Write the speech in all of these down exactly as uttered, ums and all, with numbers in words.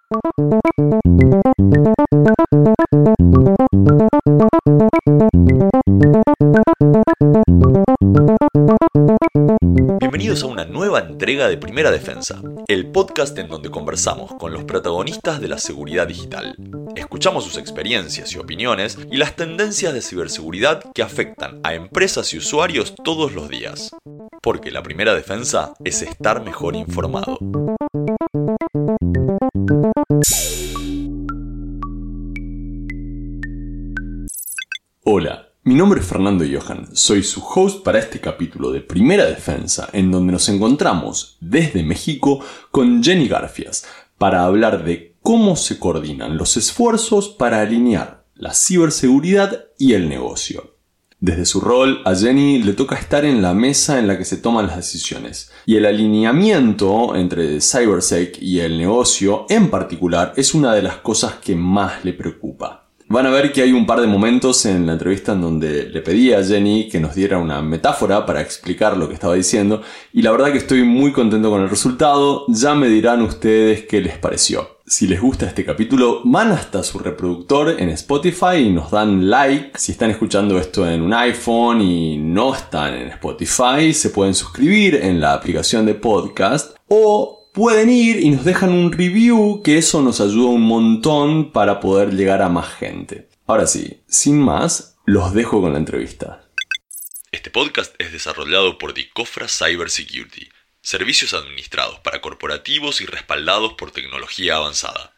Bienvenidos a una nueva entrega de Primera Defensa, el podcast en donde conversamos con los protagonistas de la seguridad digital. Escuchamos sus experiencias y opiniones y las tendencias de ciberseguridad que afectan a empresas y usuarios todos los días. Porque la primera defensa es estar mejor informado. Hola, mi nombre es Fernando Johan, soy su host para este capítulo de Primera Defensa, en donde nos encontramos desde México con Jenny Garfias para hablar de cómo se coordinan los esfuerzos para alinear la ciberseguridad y el negocio. Desde su rol, a Jenny le toca estar en la mesa en la que se toman las decisiones, y el alineamiento entre CyberSec y el negocio en particular es una de las cosas que más le preocupa. Van a ver que hay un par de momentos en la entrevista en donde le pedí a Jenny que nos diera una metáfora para explicar lo que estaba diciendo, y la verdad que estoy muy contento con el resultado. Ya me dirán ustedes qué les pareció. Si les gusta este capítulo, van hasta su reproductor en Spotify y nos dan like. Si están escuchando esto en un iPhone y no están en Spotify, se pueden suscribir en la aplicación de podcast o pueden ir y nos dejan un review, que eso nos ayuda un montón para poder llegar a más gente. Ahora sí, sin más, los dejo con la entrevista. Este podcast es desarrollado por Dicofra Cybersecurity, servicios administrados para corporativos y respaldados por tecnología avanzada.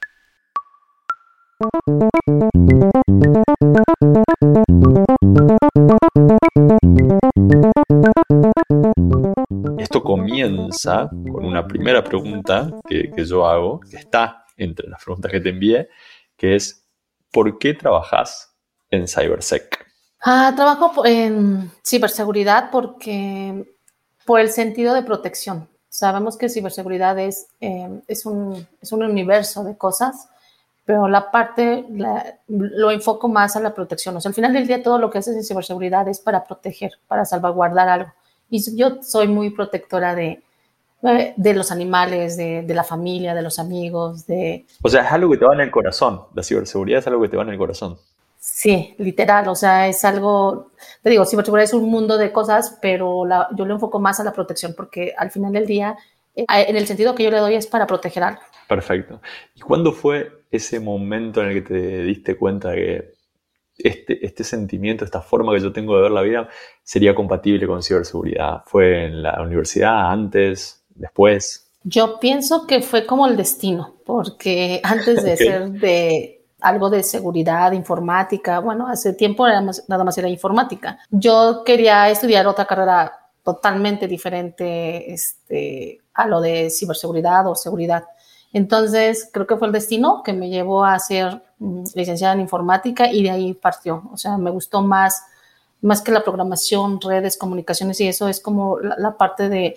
Esto comienza con una primera pregunta que, que yo hago, que está entre las preguntas que te envié, que es ¿por qué trabajas en CyberSec? Ah, trabajo en ciberseguridad porque por el sentido de protección. Sabemos que ciberseguridad es, eh, es, un, es un universo de cosas, pero la parte la, lo enfoco más a la protección. O sea, al final del día todo lo que haces en ciberseguridad es para proteger, para salvaguardar algo. Y yo soy muy protectora de, de los animales, de, de la familia, de los amigos. De... O sea, es algo que te va en el corazón. La ciberseguridad es algo que te va en el corazón. Sí, literal. O sea, es algo... Te digo, ciberseguridad es un mundo de cosas, pero la, yo le enfoco más a la protección porque al final del día, en el sentido que yo le doy, es para proteger algo. Perfecto. ¿Y cuándo fue ese momento en el que te diste cuenta que Este, este sentimiento, esta forma que yo tengo de ver la vida sería compatible con ciberseguridad? ¿Fue en la universidad, antes, después? Yo pienso que fue como el destino, porque antes de okay. ser de algo de seguridad, informática, bueno, hace tiempo nada más, nada más era informática. Yo quería estudiar otra carrera totalmente diferente este, a lo de ciberseguridad o seguridad. Entonces, creo que fue el destino que me llevó a ser um, licenciada en informática y de ahí partió. O sea, me gustó más, más que la programación, redes, comunicaciones y eso es como la, la parte de,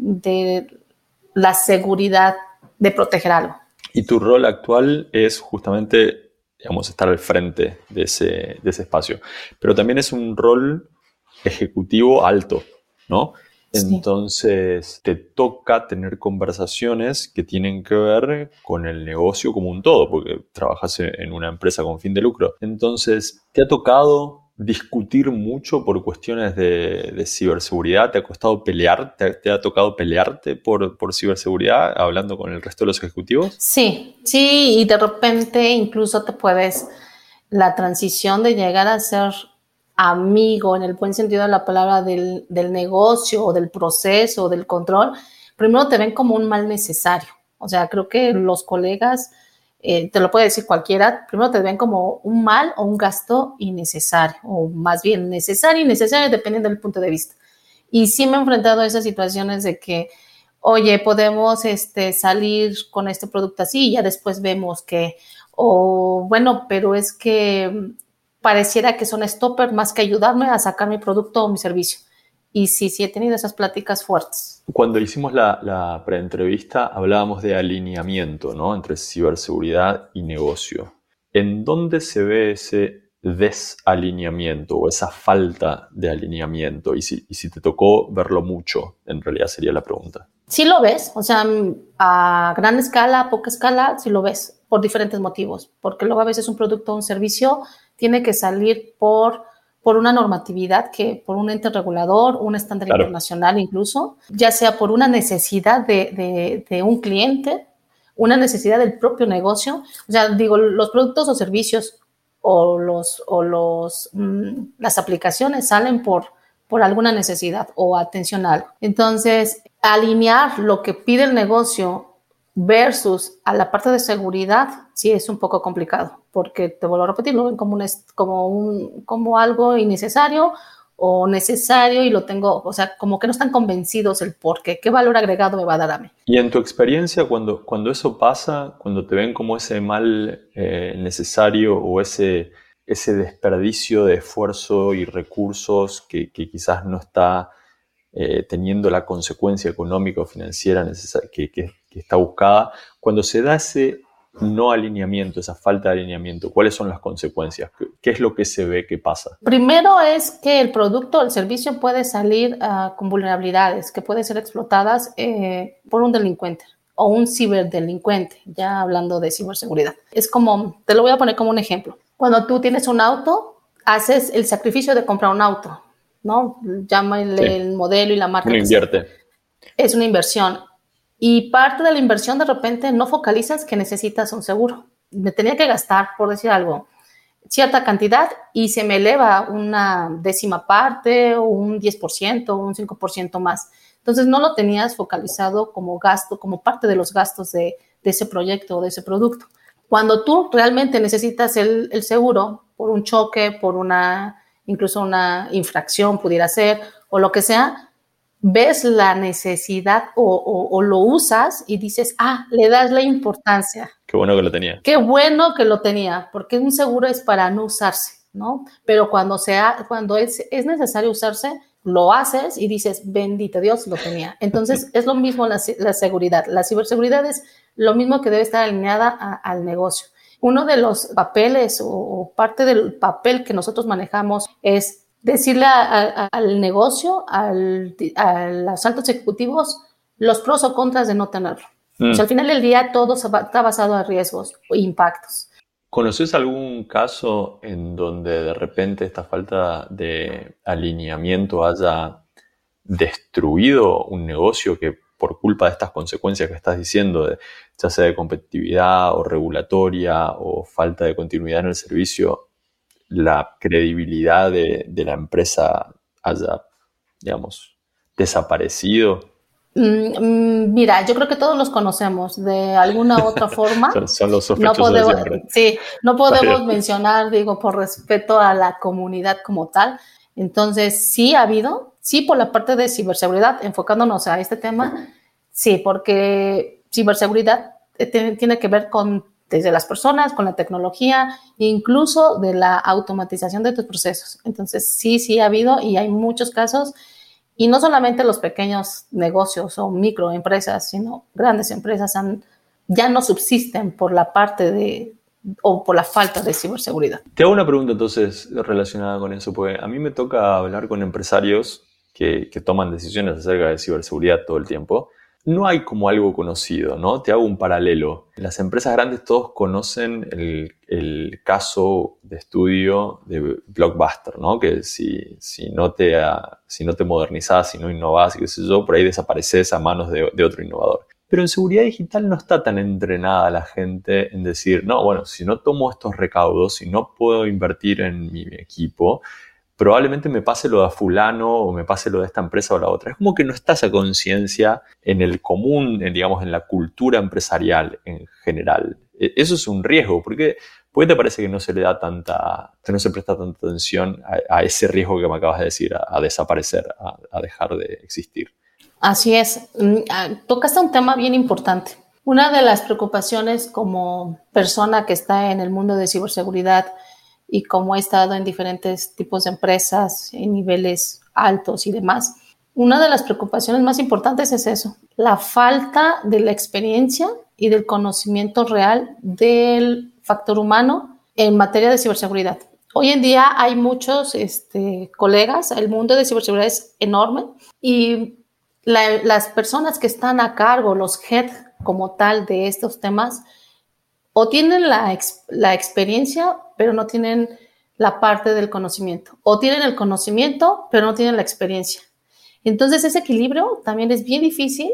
de la seguridad de proteger algo. Y tu rol actual es justamente, digamos, estar al frente de ese, de ese espacio. Pero también es un rol ejecutivo alto, ¿no? Entonces, te toca tener conversaciones que tienen que ver con el negocio como un todo, porque trabajas en una empresa con fin de lucro. Entonces, ¿te ha tocado discutir mucho por cuestiones de, de ciberseguridad? ¿Te ha costado pelear? ¿Te, te ha tocado pelearte por, por ciberseguridad hablando con el resto de los ejecutivos? Sí, sí, y de repente incluso te puedes, la transición de llegar a ser amigo, en el buen sentido de la palabra, del, del negocio o del proceso o del control, primero te ven como un mal necesario. O sea, creo que los colegas, eh, te lo puede decir cualquiera, primero te ven como un mal o un gasto innecesario, o más bien necesario y innecesario dependiendo del punto de vista. Y sí me he enfrentado a esas situaciones de que, oye, podemos este, salir con este producto así y ya después vemos que, o bueno, pero es que pareciera que son stopper más que ayudarme a sacar mi producto o mi servicio. Y sí, sí he tenido esas pláticas fuertes. Cuando hicimos la, la preentrevista hablábamos de alineamiento, ¿no?, entre ciberseguridad y negocio. ¿En dónde se ve ese desalineamiento o esa falta de alineamiento? Y si, y si te tocó verlo mucho, en realidad sería la pregunta. Sí lo ves, o sea, a gran escala, a poca escala, sí lo ves. por diferentes motivos, porque luego a veces un producto o un servicio tiene que salir por, por una normatividad, que por un ente regulador, un estándar claro. internacional incluso, ya sea por una necesidad de, de, de un cliente, una necesidad del propio negocio. O sea, digo, los productos o servicios o, los, o los, mmm, las aplicaciones salen por, por alguna necesidad o atención a algo. Entonces, alinear lo que pide el negocio versus a la parte de seguridad sí es un poco complicado, porque te vuelvo a repetir, lo ven como, un, como, un, como algo innecesario o necesario y lo tengo, o sea, como que no están convencidos el por qué, qué valor agregado me va a dar a mí. Y en tu experiencia, cuando, cuando eso pasa, cuando te ven como ese mal eh, necesario o ese, ese desperdicio de esfuerzo y recursos que, que quizás no está eh, teniendo la consecuencia económica o financiera necesar- que, que, que está buscada, cuando se da ese no alineamiento, esa falta de alineamiento, ¿cuáles son las consecuencias? ¿Qué, qué es lo que se ve que pasa? Primero es que el producto o el servicio puede salir uh, con vulnerabilidades que pueden ser explotadas eh, por un delincuente o un ciberdelincuente, ya hablando de ciberseguridad. Es como, te lo voy a poner como un ejemplo. Cuando tú tienes un auto, haces el sacrificio de comprar un auto, ¿no? Llámale sí. el modelo y la marca. Uno invierte. Es una inversión. Y parte de la inversión de repente no focalizas que necesitas un seguro. Me tenía que gastar, por decir algo, cierta cantidad y se me eleva una décima parte o un diez por ciento o un cinco por ciento más. Entonces no lo tenías focalizado como gasto, como parte de los gastos de, de ese proyecto o de ese producto. Cuando tú realmente necesitas el, el seguro por un choque, por una, incluso una infracción pudiera ser o lo que sea, ves la necesidad o, o, o lo usas y dices, ah, le das la importancia. Qué bueno que lo tenía. Qué bueno que lo tenía, porque un seguro es para no usarse, ¿no? Pero cuando, sea, cuando es, es necesario usarse, lo haces y dices, bendito Dios, lo tenía. Entonces, es lo mismo la, la seguridad. La ciberseguridad es lo mismo que debe estar alineada a, al negocio. Uno de los papeles o, o parte del papel que nosotros manejamos es decirle a, a, al negocio, al, a los altos ejecutivos, los pros o contras de no tenerlo. Mm. O sea, al final del día todo está basado en riesgos o impactos. ¿Conoces algún caso en donde de repente esta falta de alineamiento haya destruido un negocio que por culpa de estas consecuencias que estás diciendo, de, ya sea de competitividad o regulatoria o falta de continuidad en el servicio, la credibilidad de, de la empresa haya, digamos, desaparecido? Mm, mira, yo creo que todos los conocemos de alguna u otra forma. son, son los sospechosos no podemos, de siempre. Sí, no podemos Vale. mencionar, digo, por respeto a la comunidad como tal. Entonces, sí ha habido, sí por la parte de ciberseguridad, enfocándonos a este tema, sí, porque ciberseguridad tiene, tiene que ver con desde las personas, con la tecnología, incluso de la automatización de tus procesos. Entonces, sí, sí ha habido y hay muchos casos, y no solamente los pequeños negocios o microempresas, sino grandes empresas han, ya no subsisten por la parte de, o por la falta de ciberseguridad. Te hago una pregunta entonces relacionada con eso, porque a mí me toca hablar con empresarios que, que toman decisiones acerca de ciberseguridad todo el tiempo. No hay como algo conocido, ¿no? Te hago un paralelo. Las empresas grandes todos conocen el, el caso de estudio de Blockbuster, ¿no? Que si, si, no te, si no te modernizás, si no innovás, y qué sé yo, por ahí desapareces a manos de, de otro innovador. Pero en seguridad digital no está tan entrenada la gente en decir, no, bueno, si no tomo estos recaudos, si no puedo invertir en mi equipo, probablemente me pase lo de fulano o me pase lo de esta empresa o la otra. Es como que no está esa conciencia en el común, en, digamos, en la cultura empresarial en general. Eso es un riesgo. ¿Por qué, ¿Por qué te parece que no se le da tanta, que no se presta tanta atención a, a ese riesgo que me acabas de decir, a, a desaparecer, a, a dejar de existir? Así es. Tocaste un tema bien importante. Una de las preocupaciones como persona que está en el mundo de ciberseguridad y como he estado en diferentes tipos de empresas en niveles altos y demás, una de las preocupaciones más importantes es eso, la falta de la experiencia y del conocimiento real del factor humano en materia de ciberseguridad. Hoy en día hay muchos este, colegas, el mundo de ciberseguridad es enorme y la, las personas que están a cargo, los head como tal de estos temas, o tienen la, ex, la experiencia, pero no tienen la parte del conocimiento, o tienen el conocimiento, pero no tienen la experiencia. Entonces, ese equilibrio también es bien difícil.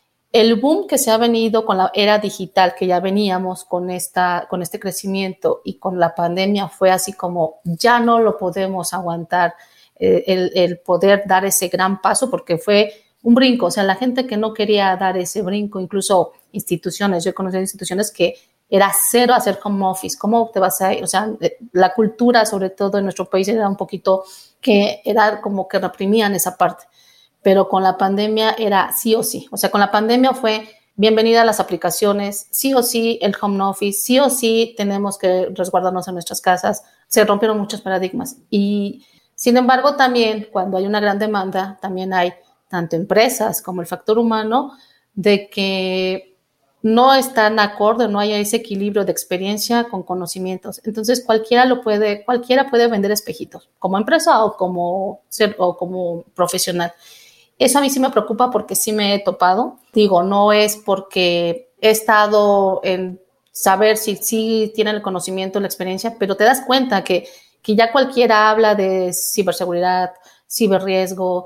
El boom que se ha venido con la era digital, que ya veníamos con, esta, con este crecimiento y con la pandemia, fue así como ya no lo podemos aguantar, eh, el, el poder dar ese gran paso, porque fue un brinco. O sea, la gente que no quería dar ese brinco, incluso instituciones, yo he conocido instituciones que era cero hacer home office. ¿Cómo te vas a ir? O sea, la cultura, sobre todo en nuestro país, era un poquito que era como que reprimían esa parte. Pero con la pandemia era sí o sí. O sea, con la pandemia fue bienvenida a las aplicaciones, sí o sí el home office, sí o sí tenemos que resguardarnos en nuestras casas. Se rompieron muchos paradigmas. Y sin embargo, también cuando hay una gran demanda, también hay tanto empresas como el factor humano de que no están acorde, no hay ese equilibrio de experiencia con conocimientos. Entonces, cualquiera lo puede, cualquiera puede vender espejitos, como empresa o como, o como profesional. Eso a mí sí me preocupa porque sí me he topado. Digo, no es porque he estado en saber si sí tienen el conocimiento, la experiencia, pero te das cuenta que, que ya cualquiera habla de ciberseguridad, ciberriesgo,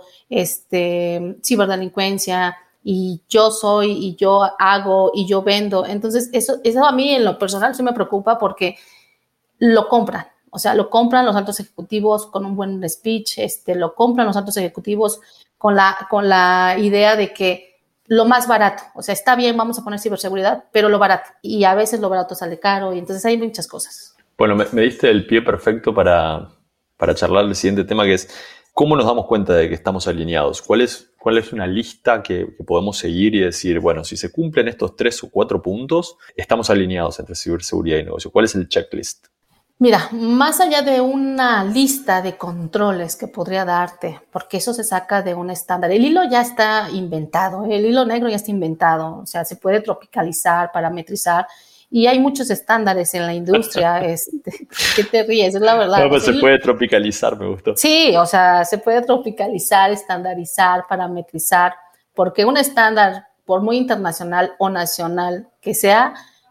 este, ciberdelincuencia, y yo soy, y yo hago, y yo vendo. Entonces, eso, eso a mí en lo personal sí me preocupa porque lo compran. O sea, lo compran los altos ejecutivos con un buen speech, este, lo compran los altos ejecutivos con la, con la idea de que lo más barato, o sea, está bien, vamos a poner ciberseguridad, pero lo barato. Y a veces lo barato sale caro, y entonces hay muchas cosas. Bueno, me, me diste el pie perfecto para, para charlar el siguiente tema, que es ¿cómo nos damos cuenta de que estamos alineados? ¿Cuál es, cuál es una lista que, que podemos seguir y decir, bueno, si se cumplen estos tres o cuatro puntos, estamos alineados entre ciberseguridad y negocio? ¿Cuál es el checklist? Mira, más allá de una lista de controles que podría darte, porque eso se saca de un estándar, el hilo ya está inventado, el hilo negro ya está inventado, o sea, se puede tropicalizar, parametrizar, y hay muchos estándares en la industria. Este, ¿qué te ríes? Es la verdad. No, pues se puede tropicalizar, me gustó. Sí, o sea, se puede tropicalizar, estandarizar, parametrizar, porque un estándar, por muy internacional o nacional que sea,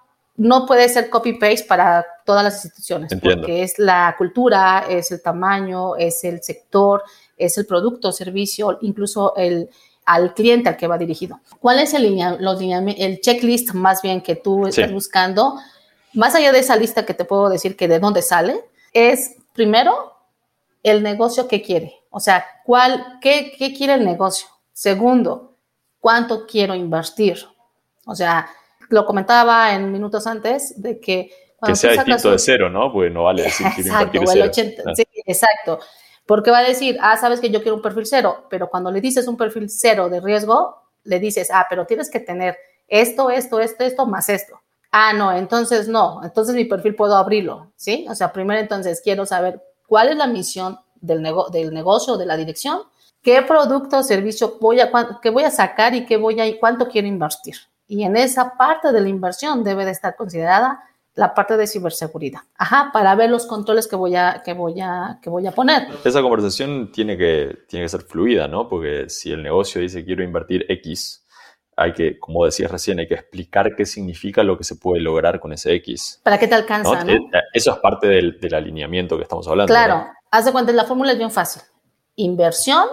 no puede ser copy-paste para todas las instituciones. Entiendo. Porque es la cultura, es el tamaño, es el sector, es el producto, servicio, incluso el, al cliente al que va dirigido. ¿Cuál es el, linea, los el checklist más bien que tú estás sí. buscando? Más allá de esa lista que te puedo decir que de dónde sale, es primero el negocio que quiere. O sea, ¿cuál, qué, qué quiere el negocio? Segundo, ¿cuánto quiero invertir? O sea, lo comentaba en minutos antes de que... Que sea distinto un... de cero, ¿no? Porque no vale decir que exacto, invertir cero. ochenta, ah. Sí, exacto. Porque va a decir, ah, sabes que yo quiero un perfil cero, pero cuando le dices un perfil cero de riesgo, le dices, ah, pero tienes que tener esto, esto, esto, esto, más esto. Ah, no, entonces no, entonces mi perfil puedo abrirlo, ¿sí? O sea, primero entonces quiero saber cuál es la misión del, nego- del negocio, de la dirección, qué producto o servicio voy a, qué voy a sacar y qué voy a, y cuánto quiero invertir. Y en esa parte de la inversión debe de estar considerada la parte de ciberseguridad. Ajá, para ver los controles que voy a, que voy a, que voy a poner. Esa conversación tiene que, tiene que ser fluida, ¿no? Porque si el negocio dice quiero invertir X, hay que, como decías recién, hay que explicar qué significa lo que se puede lograr con ese X. ¿Para qué te alcanza, no? ¿no? Eso es parte del, del alineamiento que estamos hablando. Claro, ¿no? haz de cuenta, la fórmula es bien fácil. Inversión,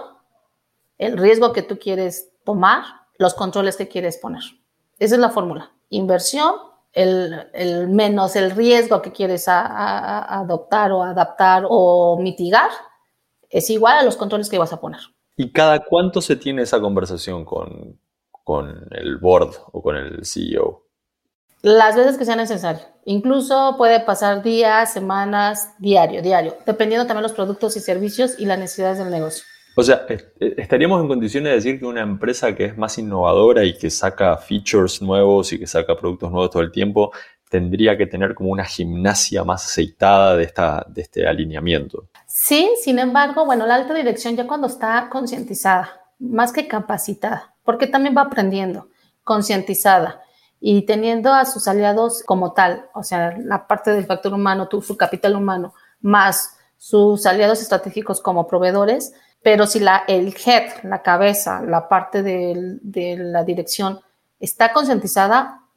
el riesgo que tú quieres tomar, los controles que quieres poner. Esa es la fórmula. Inversión, el, el menos el riesgo que quieres a, a, a adoptar o adaptar o mitigar, es igual a los controles que vas a poner. ¿Y cada cuánto se tiene esa conversación con, con el board o con el C E O? Las veces que sea necesario. Incluso puede pasar días, semanas, diario, diario, dependiendo también de los productos y servicios y las necesidades del negocio. O sea, ¿estaríamos en condiciones de decir que una empresa que es más innovadora y que saca features nuevos y que saca productos nuevos todo el tiempo tendría que tener como una gimnasia más aceitada de, esta, de este alineamiento? Sí, sin embargo, bueno, la alta dirección ya cuando está concientizada, más que capacitada, porque también va aprendiendo, concientizada y teniendo a sus aliados como tal, o sea, la parte del factor humano, tu, su capital humano, más sus aliados estratégicos como proveedores. Pero si la, el head, la cabeza, la parte de, de la dirección está concientizada,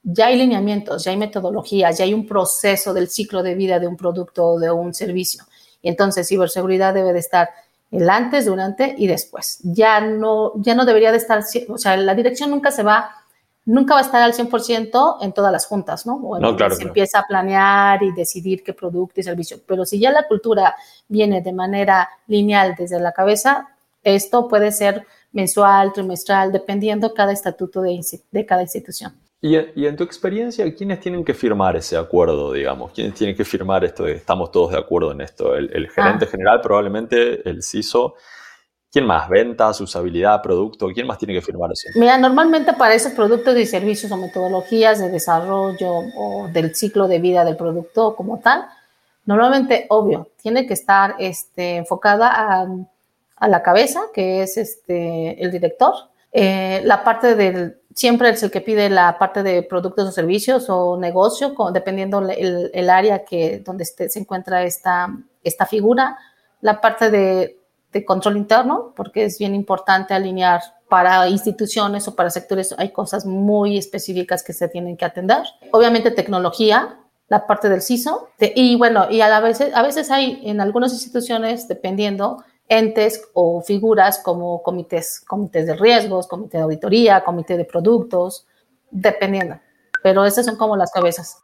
ya hay lineamientos, ya hay metodologías, ya hay un proceso del ciclo de vida de un producto o de un servicio. Y entonces ciberseguridad debe de estar el antes, durante y después. Ya no, ya no debería de estar, o sea, la dirección nunca se va, nunca va a estar al cien por ciento en todas las juntas, ¿no? O no, claro, se claro. empieza a planear y decidir qué producto y servicio. Pero si ya la cultura viene de manera lineal desde la cabeza, esto puede ser mensual, trimestral, dependiendo cada estatuto de, de cada institución. Y, y en tu experiencia, ¿quiénes tienen que firmar ese acuerdo, digamos? ¿Quiénes tienen que firmar esto de estamos todos de acuerdo en esto? ¿El, el gerente ah. general, probablemente, el C I S O? ¿Quién más? ¿Ventas, usabilidad, producto? ¿Quién más tiene que firmar eso? Mira, normalmente para esos productos y servicios o metodologías de desarrollo o del ciclo de vida del producto como tal, normalmente, obvio, tiene que estar este, enfocada a, a la cabeza, que es este, el director. Eh, la parte del, siempre es el que pide la parte de productos o servicios o negocio, con, dependiendo el, el área que, donde esté, se encuentra esta, esta figura. La parte de, de control interno, porque es bien importante alinear para instituciones o para sectores, hay cosas muy específicas que se tienen que atender. Obviamente tecnología, la parte del C I S O, de, y bueno, y a, la vez, a veces hay en algunas instituciones, dependiendo, entes o figuras como comités, comités de riesgos, comité de auditoría, comité de productos, dependiendo. Pero esas son como las cabezas.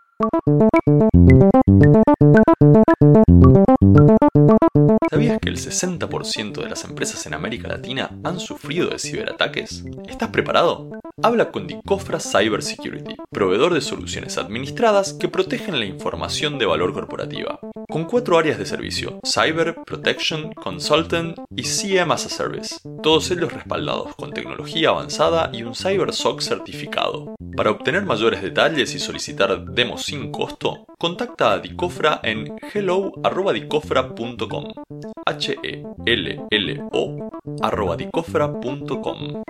¿Sabías que el sesenta por ciento de las empresas en América Latina han sufrido de ciberataques? ¿Estás preparado? Habla con Dicofra Cybersecurity, proveedor de soluciones administradas que protegen la información de valor corporativa. Con cuatro áreas de servicio: Cyber, Protection, Consultant y C M as a Service. Todos ellos respaldados con tecnología avanzada y un CyberSOC certificado. Para obtener mayores detalles y solicitar demos sin costo, contacta a Dicofra en hello arroba dicofra punto com. H E L L O arroba dicofra punto com.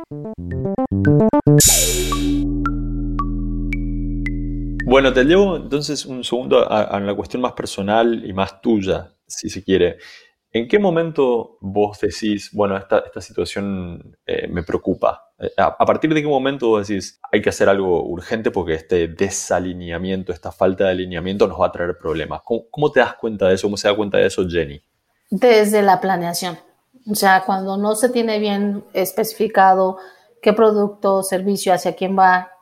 Bueno, te llevo entonces un segundo a, a la cuestión más personal y más tuya, si se quiere. ¿En qué momento vos decís, bueno, esta, esta situación eh, me preocupa? ¿A, a partir de qué momento vos decís, hay que hacer algo urgente porque este desalineamiento, esta falta de alineamiento nos va a traer problemas? ¿Cómo, cómo te das cuenta de eso? ¿Cómo se da cuenta de eso Jenny? Desde la planeación. O sea, cuando no se tiene bien especificado qué producto o servicio hacia quién va,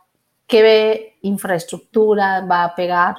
qué infraestructura va a pegar,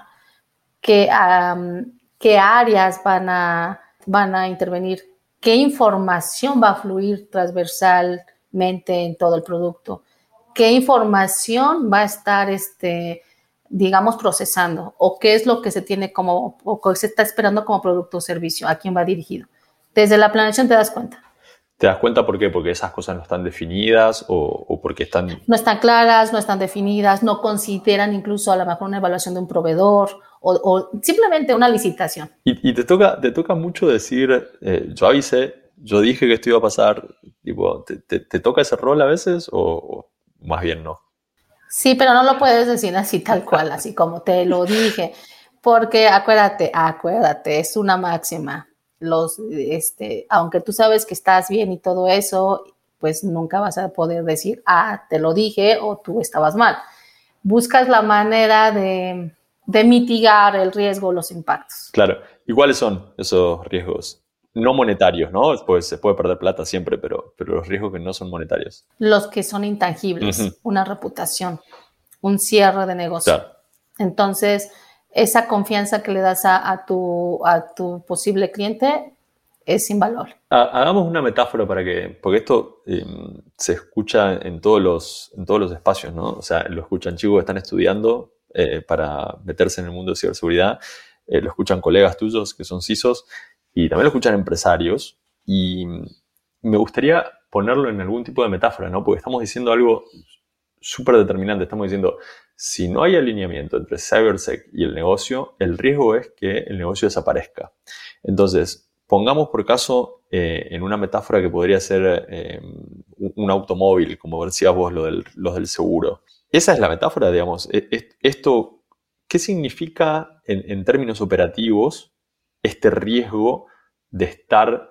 qué, um, qué áreas van a, van a intervenir, qué información va a fluir transversalmente en todo el producto, qué información va a estar, este, digamos, procesando, o qué es lo que se tiene como, o que se está esperando como producto o servicio, a quién va dirigido. Desde la planeación te das cuenta. ¿Te das cuenta por qué? ¿Porque esas cosas no están definidas o, o porque están...? No están claras, no están definidas, no consideran incluso a lo mejor una evaluación de un proveedor o, o simplemente una licitación. Y, y te, toca, te toca mucho decir, eh, yo avisé, yo dije que esto iba a pasar, tipo, ¿te, te, te toca ese rol a veces o, o más bien no? Sí, pero no lo puedes decir así tal cual, así como te lo dije, porque acuérdate, acuérdate, es una máxima. Los, este, aunque tú sabes que estás bien y todo eso, pues nunca vas a poder decir, ah, te lo dije o tú estabas mal. Buscas la manera de, de mitigar el riesgo, los impactos. Claro. ¿Y cuáles son esos riesgos? No monetarios, ¿no? Pues se puede perder plata siempre, pero, pero los riesgos que no son monetarios. Los que son intangibles, uh-huh. Una reputación, un cierre de negocio. Claro. Entonces, esa confianza que le das a, a, tu, a tu posible cliente es sin valor. Hagamos una metáfora para que, porque esto eh, se escucha en todos los, en todos los espacios, ¿no? O sea, lo escuchan chicos que están estudiando eh, para meterse en el mundo de ciberseguridad, eh, lo escuchan colegas tuyos que son C I S Os y también lo escuchan empresarios. Y me gustaría ponerlo en algún tipo de metáfora, ¿no? Porque estamos diciendo algo súper determinante. Estamos diciendo, si no hay alineamiento entre CyberSec y el negocio, el riesgo es que el negocio desaparezca. Entonces, pongamos por caso eh, en una metáfora que podría ser eh, un automóvil, como decías vos, lo del, los del seguro. Esa es la metáfora, digamos. Esto, ¿qué significa en, en términos operativos este riesgo de estar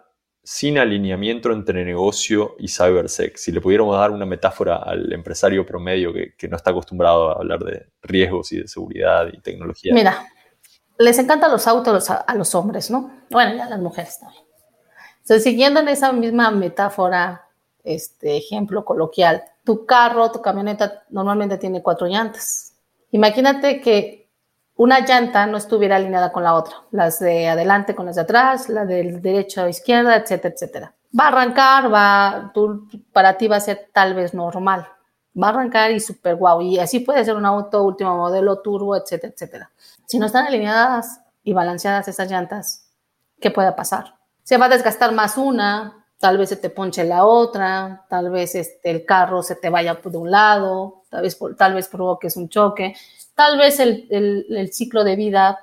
sin alineamiento entre negocio y cybersec. Si le pudiéramos dar una metáfora al empresario promedio que, que no está acostumbrado a hablar de riesgos y de seguridad y tecnología. Mira, les encantan los autos a, a los hombres, ¿no? Bueno, y a las mujeres también. Entonces, siguiendo en esa misma metáfora, este ejemplo coloquial, tu carro, tu camioneta normalmente tiene cuatro llantas. Imagínate que una llanta no estuviera alineada con la otra, las de adelante con las de atrás, la del derecho a izquierda, etcétera, etcétera. Va a arrancar, va, tú, para ti va a ser tal vez normal, va a arrancar y súper guau, y así puede ser un auto último modelo, turbo, etcétera, etcétera. Si no están alineadas y balanceadas esas llantas, ¿qué puede pasar? Se va a desgastar más una, tal vez se te ponche la otra, tal vez este, el carro se te vaya de un lado, tal vez, tal vez provoques un choque. Tal vez el, el, el ciclo de vida,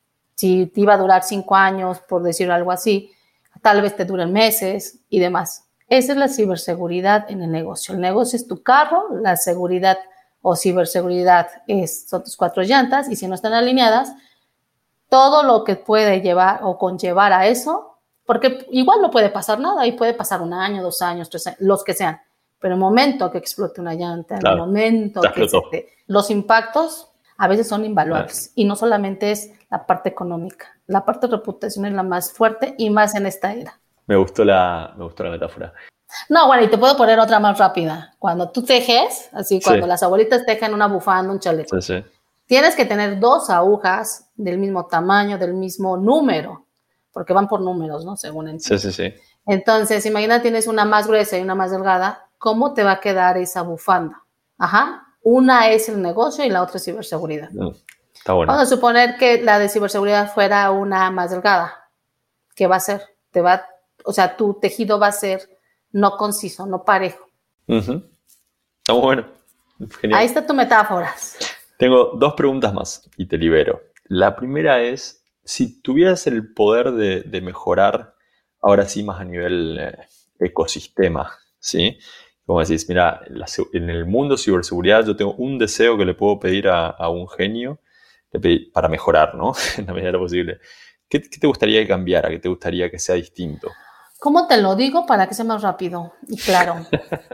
si te iba a durar cinco años, por decir algo así, tal vez te duren meses y demás. Esa es la ciberseguridad en el negocio. El negocio es tu carro, la seguridad o ciberseguridad es, son tus cuatro llantas, y si no están alineadas, todo lo que puede llevar o conllevar a eso, porque igual no puede pasar nada, y puede pasar un año, dos años, tres años, los que sean, pero en el momento que explote una llanta, claro, en el momento que se te, los impactos a veces son invaluables. Y no solamente es la parte económica, la parte de reputación es la más fuerte, y más en esta era. Me gustó la, me gustó la metáfora. No, bueno, y te puedo poner otra más rápida. Cuando tú tejes, así cuando sí. las abuelitas tejen una bufanda, un chaleco, sí, sí. tienes que tener dos agujas del mismo tamaño, del mismo número, porque van por números, ¿no? Según entiendo. Sí, sí, sí. Entonces, imagina, tienes una más gruesa y una más delgada, ¿cómo te va a quedar esa bufanda? Ajá. Una es el negocio y la otra es ciberseguridad. Mm, está bueno. Vamos a suponer que la de ciberseguridad fuera una más delgada. ¿Qué va a hacer? Te va, o sea, tu tejido va a ser no conciso, no parejo. Uh-huh. Está bueno. Genial. Ahí está tu metáfora. Tengo dos preguntas más y te libero. La primera es, si tuvieras el poder de, de mejorar, ahora sí más a nivel eh, ecosistema, ¿sí? Como decís, mira, la, en el mundo ciberseguridad yo tengo un deseo que le puedo pedir a, a un genio para mejorar, ¿no? En la medida de lo posible. ¿Qué, ¿Qué te gustaría que cambiara? ¿Qué te gustaría que sea distinto? ¿Cómo te lo digo para que sea más rápido y claro?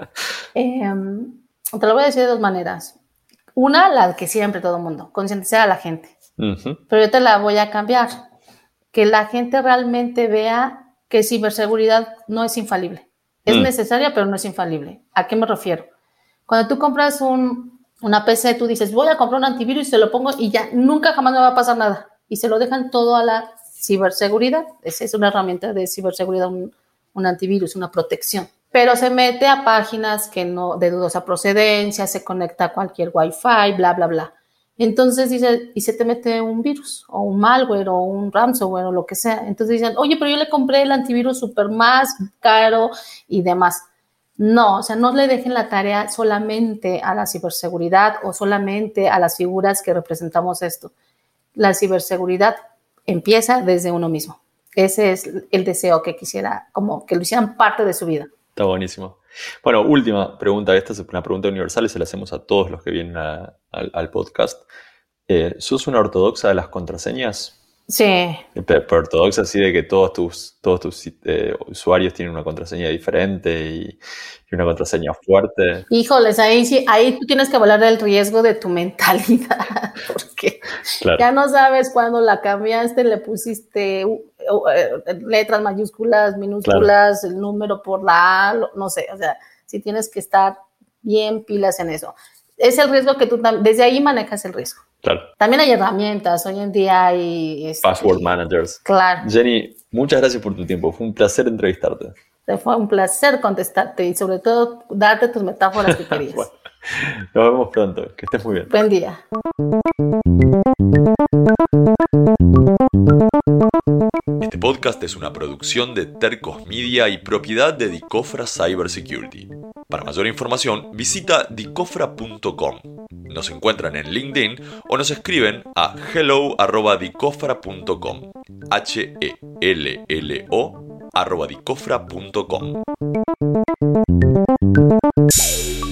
eh, te lo voy a decir de dos maneras. Una, la que siempre todo el mundo, concientizar a la gente. Uh-huh. Pero yo te la voy a cambiar. Que la gente realmente vea que ciberseguridad no es infalible. Es mm. necesaria, pero no es infalible. ¿A qué me refiero? Cuando tú compras un, una P C, tú dices, voy a comprar un antivirus y se lo pongo y ya nunca jamás me va a pasar nada. Y se lo dejan todo a la ciberseguridad. Esa es una herramienta de ciberseguridad, un, un antivirus, una protección. Pero se mete a páginas que no, de dudosa procedencia, se conecta a cualquier Wi-Fi, bla, bla, bla. Entonces dice, y se te mete un virus, o un malware, o un ransomware, o lo que sea. Entonces dicen, oye, pero yo le compré el antivirus súper más caro y demás. No, o sea, no le dejen la tarea solamente a la ciberseguridad o solamente a las figuras que representamos esto. La ciberseguridad empieza desde uno mismo. Ese es el deseo que quisiera, como que lo hicieran parte de su vida. Está buenísimo. Bueno, última pregunta. Esta es una pregunta universal y se la hacemos a todos los que vienen a, a, al podcast. Eh, ¿Sos una ortodoxa de las contraseñas? Sí. Pero, pero ortodoxa así de que todos tus, todos tus eh, usuarios tienen una contraseña diferente y, y una contraseña fuerte. Híjoles, ahí sí, ahí tú tienes que hablar del riesgo de tu mentalidad, porque claro. ya no sabes cuándo la cambiaste, le pusiste uh, uh, letras mayúsculas, minúsculas, claro. el número por la A, no sé, o sea, sí tienes que estar bien pilas en eso. Es el riesgo que tú, desde ahí manejas el riesgo. Claro. También hay herramientas, hoy en día hay... Este, Password managers. Claro. Jenny, muchas gracias por tu tiempo, fue un placer entrevistarte. Fue un placer contestarte y sobre todo darte tus metáforas que querías. Bueno, nos vemos pronto, que estés muy bien. Buen día. Este podcast es una producción de Tercos Media y propiedad de Dicofra Cybersecurity. Para mayor información, visita dicofra punto com. Nos encuentran en LinkedIn o nos escriben a hello arroba dicofra punto com. H E L L O arroba dicofra punto com.